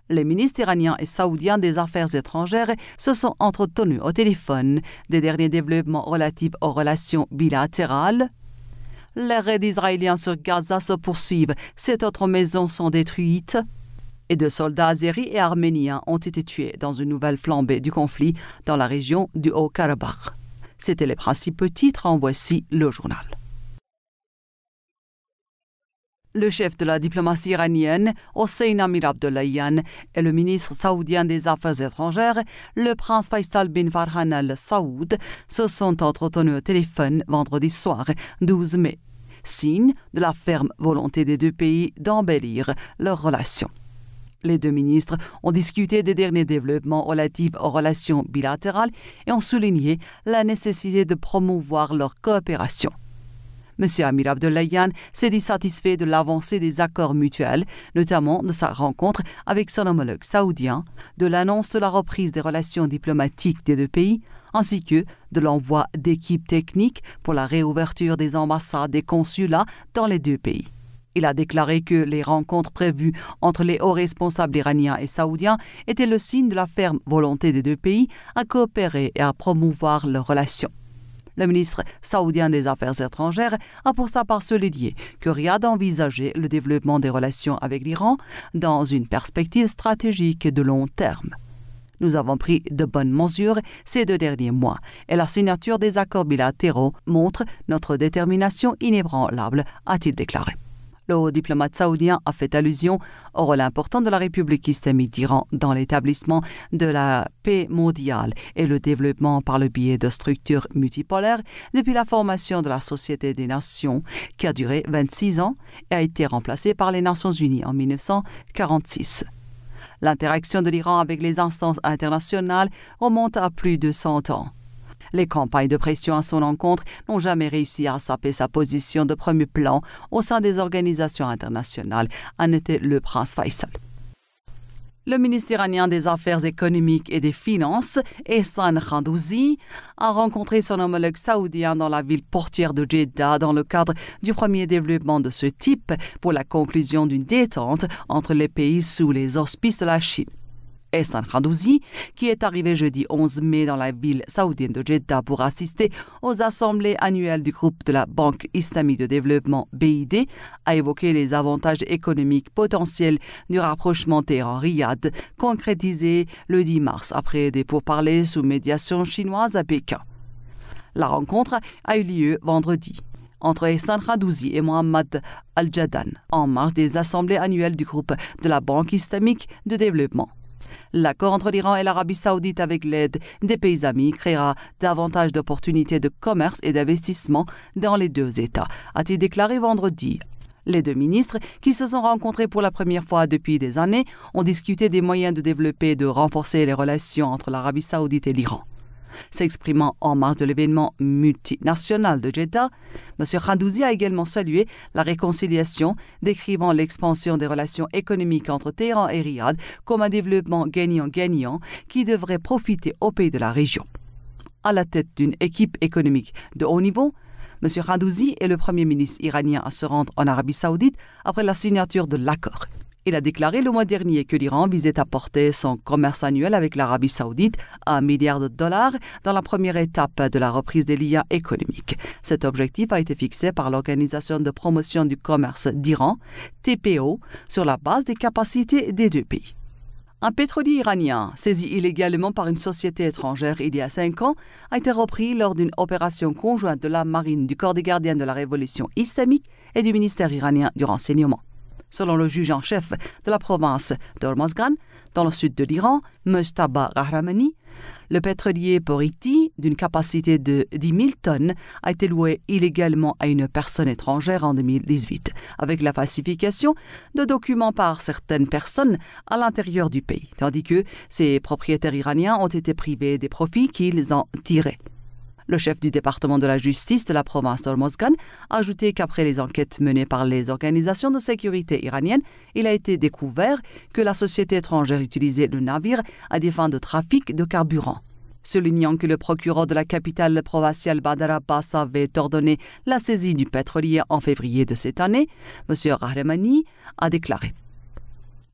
Les ministres iraniens et saoudiens des Affaires étrangères se sont entretenus au téléphone des derniers développements relatifs aux relations bilatérales. Les raids israéliens sur Gaza se poursuivent, 7 autres maisons sont détruites et 2 soldats azéris et arméniens ont été tués dans une nouvelle flambée du conflit dans la région du Haut-Karabakh. C'étaient les principaux titres, en voici le journal. Le chef de la diplomatie iranienne, Hossein Amir-Abdollahian, et le ministre saoudien des Affaires étrangères, le prince Faisal bin Farhan Al Saoud, se sont entretenus au téléphone vendredi soir, 12 mai, signe de la ferme volonté des 2 pays d'embellir leurs relations. Les 2 ministres ont discuté des derniers développements relatifs aux relations bilatérales et ont souligné la nécessité de promouvoir leur coopération. M. Amir Abdollahian s'est dit satisfait de l'avancée des accords mutuels, notamment de sa rencontre avec son homologue saoudien, de l'annonce de la reprise des relations diplomatiques des 2 pays, ainsi que de l'envoi d'équipes techniques pour la réouverture des ambassades et consulats dans les 2 pays. Il a déclaré que les rencontres prévues entre les hauts responsables iraniens et saoudiens étaient le signe de la ferme volonté des 2 pays à coopérer et à promouvoir leurs relations. Le ministre saoudien des Affaires étrangères a pour sa part souligné que Riyad envisageait le développement des relations avec l'Iran dans une perspective stratégique de long terme. Nous avons pris de bonnes mesures ces 2 derniers mois et la signature des accords bilatéraux montre notre détermination inébranlable, a-t-il déclaré. Le haut diplomate saoudien a fait allusion au rôle important de la République islamique d'Iran dans l'établissement de la paix mondiale et le développement par le biais de structures multipolaires depuis la formation de la Société des Nations qui a duré 26 ans et a été remplacée par les Nations Unies en 1946. L'interaction de l'Iran avec les instances internationales remonte à plus de 100 ans. Les campagnes de pression à son encontre n'ont jamais réussi à saper sa position de premier plan au sein des organisations internationales, a noté le prince Faisal. Le ministre iranien des Affaires économiques et des Finances, Ehsan Khandouzi, a rencontré son homologue saoudien dans la ville portuaire de Jeddah dans le cadre du premier développement de ce type pour la conclusion d'une détente entre les pays sous les auspices de la Chine. Ehsan Khandouzi, qui est arrivé jeudi 11 mai dans la ville saoudienne de Jeddah pour assister aux assemblées annuelles du groupe de la Banque islamique de développement BID, a évoqué les avantages économiques potentiels du rapprochement Téhéran-Riyad, concrétisé le 10 mars après des pourparlers sous médiation chinoise à Pékin. La rencontre a eu lieu vendredi entre Ehsan Khandouzi et Mohammad Al-Jadan en marge des assemblées annuelles du groupe de la Banque islamique de développement. L'accord entre l'Iran et l'Arabie saoudite avec l'aide des pays amis créera davantage d'opportunités de commerce et d'investissement dans les 2 États, a-t-il déclaré vendredi. Les 2 ministres, qui se sont rencontrés pour la première fois depuis des années, ont discuté des moyens de développer et de renforcer les relations entre l'Arabie saoudite et l'Iran. S'exprimant en marge de l'événement multinational de Jeddah, M. Khandouzi a également salué la réconciliation, décrivant l'expansion des relations économiques entre Téhéran et Riyad comme un développement gagnant-gagnant qui devrait profiter aux pays de la région. À la tête d'une équipe économique de haut niveau, M. Khandouzi est le premier ministre iranien à se rendre en Arabie saoudite après la signature de l'accord. Il a déclaré le mois dernier que l'Iran visait à porter son commerce annuel avec l'Arabie saoudite à $1 milliard dans la première étape de la reprise des liens économiques. Cet objectif a été fixé par l'Organisation de promotion du commerce d'Iran, TPO, sur la base des capacités des 2 pays. Un pétrolier iranien, saisi illégalement par une société étrangère il y a 5 ans, a été repris lors d'une opération conjointe de la marine, du corps des gardiens de la révolution islamique et du ministère iranien du renseignement. Selon le juge en chef de la province d'Hormozgan, dans le sud de l'Iran, Mojtaba Rahramani, le pétrolier Poriti, d'une capacité de 10 000 tonnes, a été loué illégalement à une personne étrangère en 2018, avec la falsification de documents par certaines personnes à l'intérieur du pays, tandis que ses propriétaires iraniens ont été privés des profits qu'ils en tiraient. Le chef du département de la justice de la province d'Hormozgan a ajouté qu'après les enquêtes menées par les organisations de sécurité iraniennes, il a été découvert que la société étrangère utilisait le navire à des fins de trafic de carburant. Soulignant que le procureur de la capitale provinciale Bandar Abbas avait ordonné la saisie du pétrolier en février de cette année, M. Rahramani a déclaré: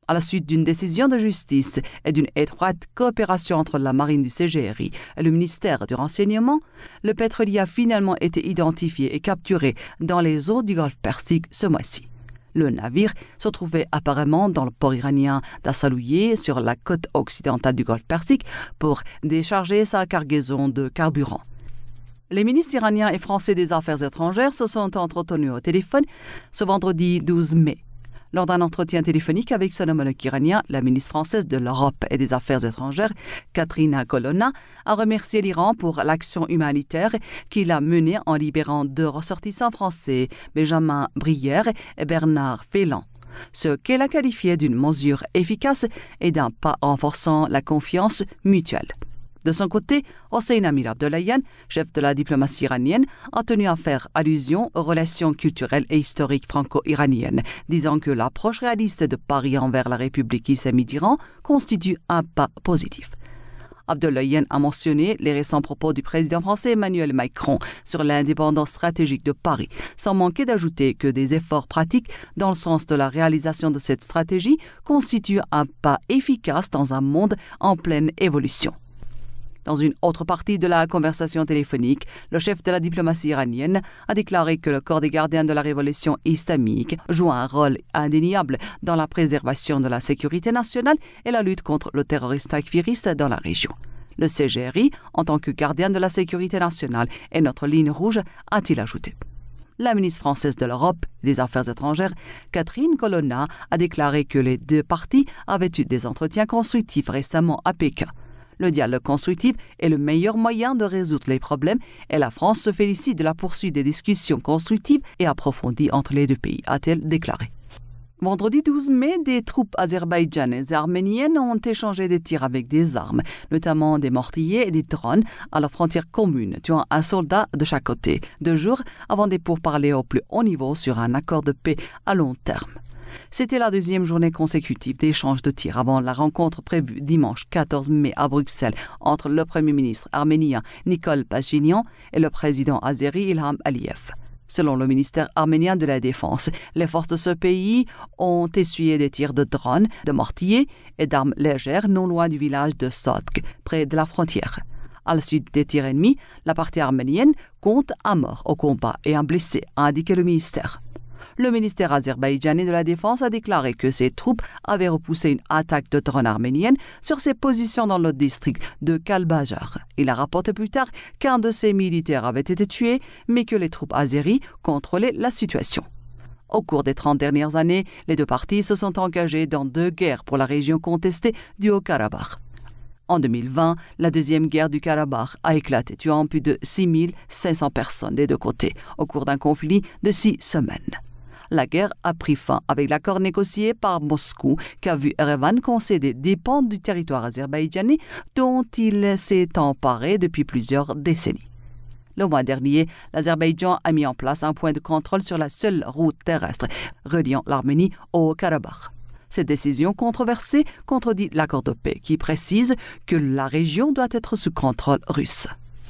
À la suite d'une décision de justice et d'une étroite coopération entre la marine du CGRI et le ministère du Renseignement, le pétrolier a finalement été identifié et capturé dans les eaux du Golfe Persique ce mois-ci. Le navire se trouvait apparemment dans le port iranien d'Assalouye sur la côte occidentale du Golfe Persique pour décharger sa cargaison de carburant. Les ministres iraniens et français des Affaires étrangères se sont entretenus au téléphone ce vendredi 12 mai. Lors d'un entretien téléphonique avec son homologue iranien, la ministre française de l'Europe et des Affaires étrangères, Katerina Colonna, a remercié l'Iran pour l'action humanitaire qu'il a menée en libérant 2 ressortissants français, Benjamin Brière et Bernard Félan, ce qu'elle a qualifié d'une mesure efficace et d'un pas renforçant la confiance mutuelle. De son côté, Hossein Amir-Abdollahian, chef de la diplomatie iranienne, a tenu à faire allusion aux relations culturelles et historiques franco-iraniennes, disant que l'approche réaliste de Paris envers la République islamique d'Iran constitue un pas positif. Abdollahian a mentionné les récents propos du président français Emmanuel Macron sur l'indépendance stratégique de Paris, sans manquer d'ajouter que des efforts pratiques dans le sens de la réalisation de cette stratégie constituent un pas efficace dans un monde en pleine évolution. Dans une autre partie de la conversation téléphonique, le chef de la diplomatie iranienne a déclaré que le corps des gardiens de la révolution islamique joue un rôle indéniable dans la préservation de la sécurité nationale et la lutte contre le terrorisme takfiriste dans la région. Le CGRI, en tant que gardien de la sécurité nationale, est notre ligne rouge, a-t-il ajouté. La ministre française de l'Europe et des Affaires étrangères, Catherine Colonna, a déclaré que les 2 parties avaient eu des entretiens constructifs récemment à Pékin. Le dialogue constructif est le meilleur moyen de résoudre les problèmes et la France se félicite de la poursuite des discussions constructives et approfondies entre les 2 pays, a-t-elle déclaré. Vendredi 12 mai, des troupes azerbaïdjanaises et arméniennes ont échangé des tirs avec des armes, notamment des mortiers et des drones, à la frontière commune, tuant un soldat de chaque côté, 2 jours avant des pourparlers au plus haut niveau sur un accord de paix à long terme. C'était la 2e journée consécutive d'échanges de tirs avant la rencontre prévue dimanche 14 mai à Bruxelles entre le Premier ministre arménien Nikol Pachinian et le président azéri Ilham Aliyev. Selon le ministère arménien de la Défense, les forces de ce pays ont essuyé des tirs de drones, de mortiers et d'armes légères non loin du village de Sotk, près de la frontière. À la suite des tirs ennemis, la partie arménienne compte un mort au combat et un blessé, a indiqué le ministère. Le ministère azerbaïdjanais de la Défense a déclaré que ses troupes avaient repoussé une attaque de drones arméniennes sur ses positions dans le district de Kalbajar. Il a rapporté plus tard qu'un de ses militaires avait été tué, mais que les troupes azéries contrôlaient la situation. Au cours des 30 dernières années, les 2 parties se sont engagées dans 2 guerres pour la région contestée du Haut-Karabakh. En 2020, la 2e guerre du Karabakh a éclaté, tuant plus de 6500 personnes des 2 côtés au cours d'un conflit de 6 semaines. La guerre a pris fin avec l'accord négocié par Moscou qui a vu Erevan concéder des pans du territoire azerbaïdjanais dont il s'est emparé depuis plusieurs décennies. Le mois dernier, l'Azerbaïdjan a mis en place un point de contrôle sur la seule route terrestre reliant l'Arménie au Karabakh. Cette décision controversée contredit l'accord de paix qui précise que la région doit être sous contrôle russe.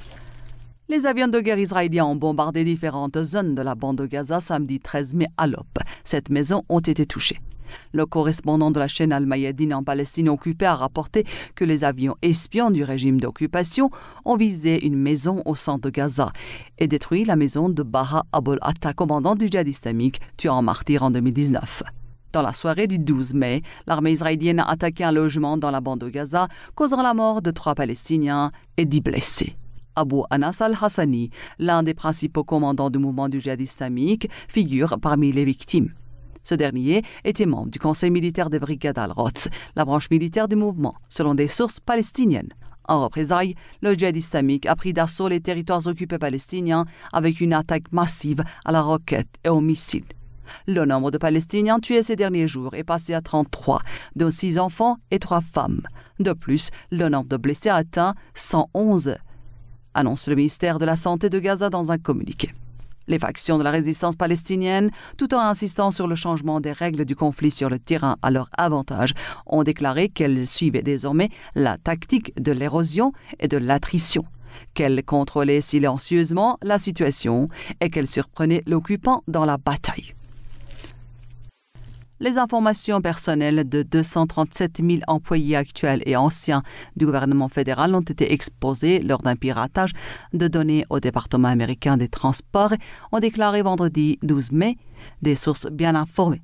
Les avions de guerre israéliens ont bombardé différentes zones de la bande de Gaza samedi 13 mai à Lop. 7 maisons ont été touchées. Le correspondant de la chaîne Al-Mayadeen en Palestine occupée a rapporté que les avions espions du régime d'occupation ont visé une maison au centre de Gaza et détruit la maison de Baha Abul-Atta, commandant du djihad islamique, tué en martyr en 2019. Dans la soirée du 12 mai, l'armée israélienne a attaqué un logement dans la bande de Gaza, causant la mort de 3 Palestiniens et 10 blessés. Abu Anas al-Hassani, l'un des principaux commandants du mouvement du djihad islamique, figure parmi les victimes. Ce dernier était membre du conseil militaire des brigades al-Quds, la branche militaire du mouvement, selon des sources palestiniennes. En représailles, le djihad islamique a pris d'assaut les territoires occupés palestiniens avec une attaque massive à la roquette et aux missiles. Le nombre de Palestiniens tués ces derniers jours est passé à 33, dont 6 enfants et 3 femmes. De plus, le nombre de blessés a atteint 111, annonce le ministère de la Santé de Gaza dans un communiqué. Les factions de la résistance palestinienne, tout en insistant sur le changement des règles du conflit sur le terrain à leur avantage, ont déclaré qu'elles suivaient désormais la tactique de l'érosion et de l'attrition, qu'elles contrôlaient silencieusement la situation et qu'elles surprenaient l'occupant dans la bataille. Les informations personnelles de 237 000 employés actuels et anciens du gouvernement fédéral ont été exposées lors d'un piratage de données au département américain des transports, ont déclaré vendredi 12 mai des sources bien informées.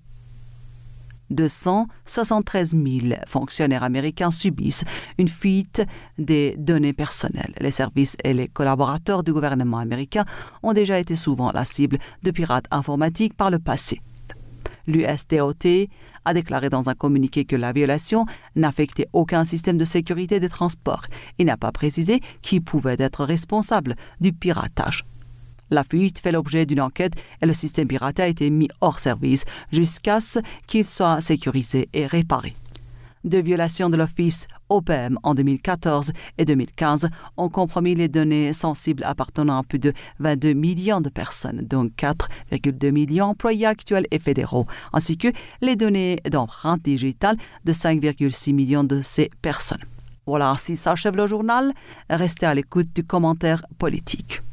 273 000 fonctionnaires américains subissent une fuite des données personnelles. Les services et les collaborateurs du gouvernement américain ont déjà été souvent la cible de pirates informatiques par le passé. L'USDOT a déclaré dans un communiqué que la violation n'affectait aucun système de sécurité des transports et n'a pas précisé qui pouvait être responsable du piratage. La fuite fait l'objet d'une enquête et le système piraté a été mis hors service jusqu'à ce qu'il soit sécurisé et réparé. Deux violations de l'Office OPM en 2014 et 2015 ont compromis les données sensibles appartenant à plus de 22 millions de personnes, dont 4,2 millions d'employés actuels et fédéraux, ainsi que les données d'empreintes digitales de 5,6 millions de ces personnes. Voilà, ainsi s'achève le journal. Restez à l'écoute du commentaire politique.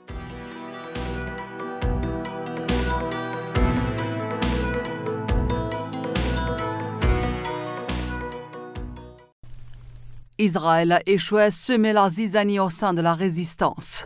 Israël a échoué à semer la zizanie au sein de la résistance.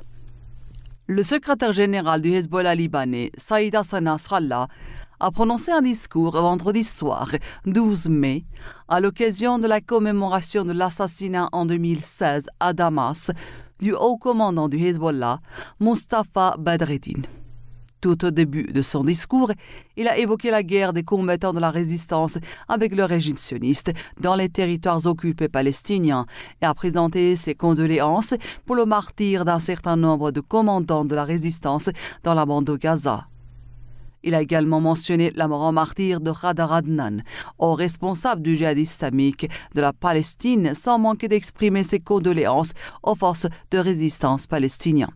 Le secrétaire général du Hezbollah libanais, Saïd Hassan Nasrallah, a prononcé un discours vendredi soir, 12 mai, à l'occasion de la commémoration de l'assassinat en 2016 à Damas du haut commandant du Hezbollah, Mustafa Badreddine. Tout au début de son discours, il a évoqué la guerre des combattants de la résistance avec le régime sioniste dans les territoires occupés palestiniens et a présenté ses condoléances pour le martyre d'un certain nombre de commandants de la résistance dans la bande de Gaza. Il a également mentionné la mort en martyr de Hadar Adnan, haut responsable du djihad islamique de la Palestine, sans manquer d'exprimer ses condoléances aux forces de résistance palestiniennes.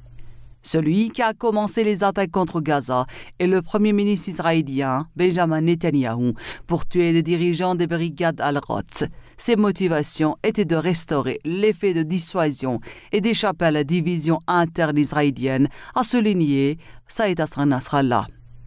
Celui qui a commencé les attaques contre Gaza est le premier ministre israélien, Benjamin Netanyahou, pour tuer des dirigeants des brigades Al-Quds. Ses motivations étaient de restaurer l'effet de dissuasion et d'échapper à la division interne israélienne, a souligné Saïd Hassan Nasrallah.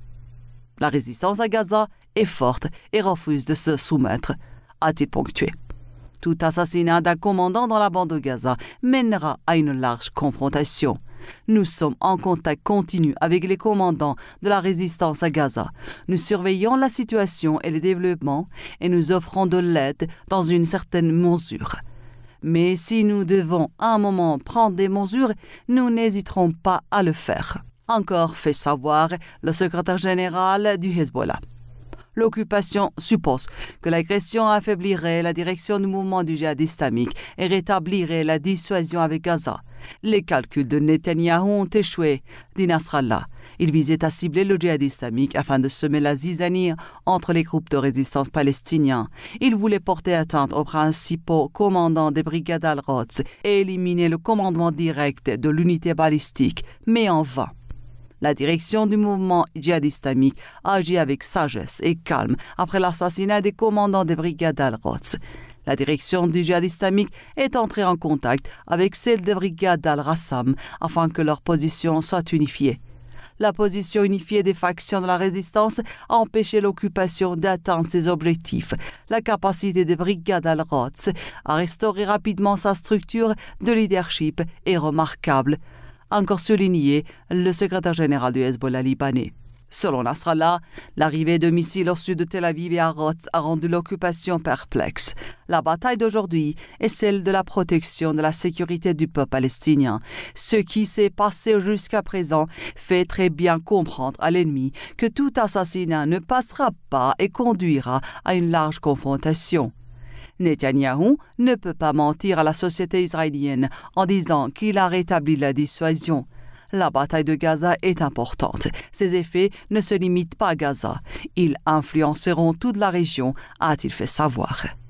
La résistance à Gaza est forte et refuse de se soumettre, a-t-il ponctué. Tout assassinat d'un commandant dans la bande de Gaza mènera à une large confrontation. Nous sommes en contact continu avec les commandants de la résistance à Gaza. Nous surveillons la situation et les développements et nous offrons de l'aide dans une certaine mesure. Mais si nous devons à un moment prendre des mesures, nous n'hésiterons pas à le faire. Encore fait savoir le secrétaire général du Hezbollah. L'occupation suppose que l'agression affaiblirait la direction du mouvement du djihad islamique et rétablirait la dissuasion avec Gaza. Les calculs de Netanyahou ont échoué, dit Nasrallah. Il visait à cibler le djihad islamique afin de semer la zizanie entre les groupes de résistance palestiniens. Il voulait porter atteinte aux principaux commandants des brigades Al-Quds et éliminer le commandement direct de l'unité balistique, mais en vain. La direction du mouvement djihad islamique a agi avec sagesse et calme après l'assassinat des commandants des brigades Al-Quds. La direction du djihad islamique est entrée en contact avec celle des brigades Al-Rassam afin que leur position soit unifiée. La position unifiée des factions de la résistance a empêché l'occupation d'atteindre ses objectifs. La capacité des brigades Al-Quds à restaurer rapidement sa structure de leadership est remarquable, a encore souligné le secrétaire général du Hezbollah libanais. Selon Nasrallah, l'arrivée de missiles au sud de Tel Aviv et à Rhodes a rendu l'occupation perplexe. La bataille d'aujourd'hui est celle de la protection de la sécurité du peuple palestinien. Ce qui s'est passé jusqu'à présent fait très bien comprendre à l'ennemi que tout assassinat ne passera pas et conduira à une large confrontation. Netanyahou ne peut pas mentir à la société israélienne en disant qu'il a rétabli la dissuasion. La bataille de Gaza est importante. Ses effets ne se limitent pas à Gaza. Ils influenceront toute la région, a-t-il fait savoir.